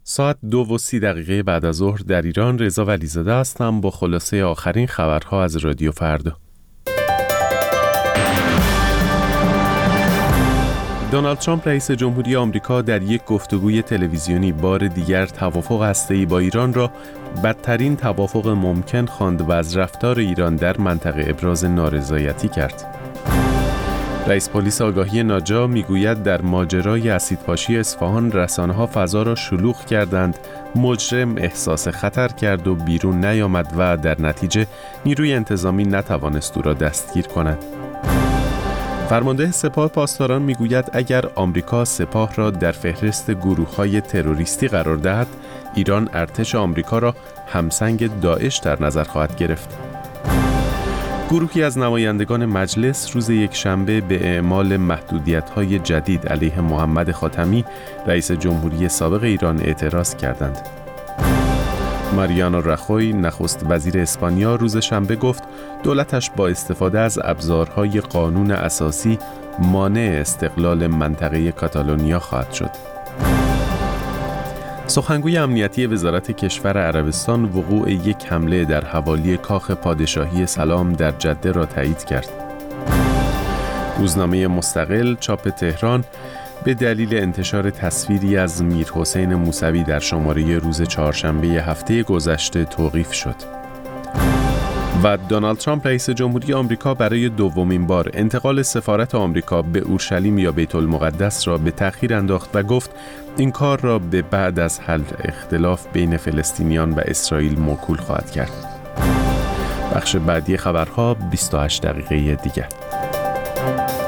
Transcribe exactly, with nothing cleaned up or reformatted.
ساعت دو و سی دقیقه بعد از ظهر در ایران. رضا ولیزاده هستم با خلاصه آخرین خبرها از رادیو فردا. دونالد ترامپ رئیس جمهوری آمریکا در یک گفتگوی تلویزیونی بار دیگر توافق هسته‌ای با ایران را بدترین توافق ممکن خواند و از رفتار ایران در منطقه ابراز نارضایتی کرد. رئیس پلیس آگاهی ناجا میگوید در ماجرای اسیدپاشی اصفهان رسانه‌ها فضا را شلوغ کردند، مجرم احساس خطر کرد و بیرون نیامد و در نتیجه نیروی انتظامی نتوانست او را دستگیر کند. فرمانده سپاه پاسداران میگوید اگر آمریکا سپاه را در فهرست گروه‌های تروریستی قرار دهد، ایران ارتش آمریکا را همسنگ داعش در نظر خواهد گرفت. گروهی از نمایندگان مجلس روز یکشنبه به اعمال محدودیت‌های جدید علیه محمد خاتمی، رئیس جمهوری سابق ایران، اعتراض کردند. ماریانو راخوی، نخست وزیر اسپانیا، روز شنبه گفت دولتش با استفاده از ابزارهای قانون اساسی مانع استقلال منطقه کاتالونیا خواهد شد. سخنگوی امنیتی وزارت کشور عربستان وقوع یک حمله در حوالی کاخ پادشاهی سلام در جده را تایید کرد. روزنامه مستقل چاپ تهران به دلیل انتشار تصویری از میرحسین موسوی در شماره روز چهارشنبه هفته گذشته توقیف شد. و دونالد ترامپ رئیس جمهوری آمریکا برای دومین بار انتقال سفارت آمریکا به اورشلیم یا بیت المقدس را به تأخیر انداخت و گفت این کار را به بعد از حل اختلاف بین فلسطینیان و اسرائیل موکول خواهد کرد. بخش بعدی خبرها بیست و هشت دقیقه دیگر.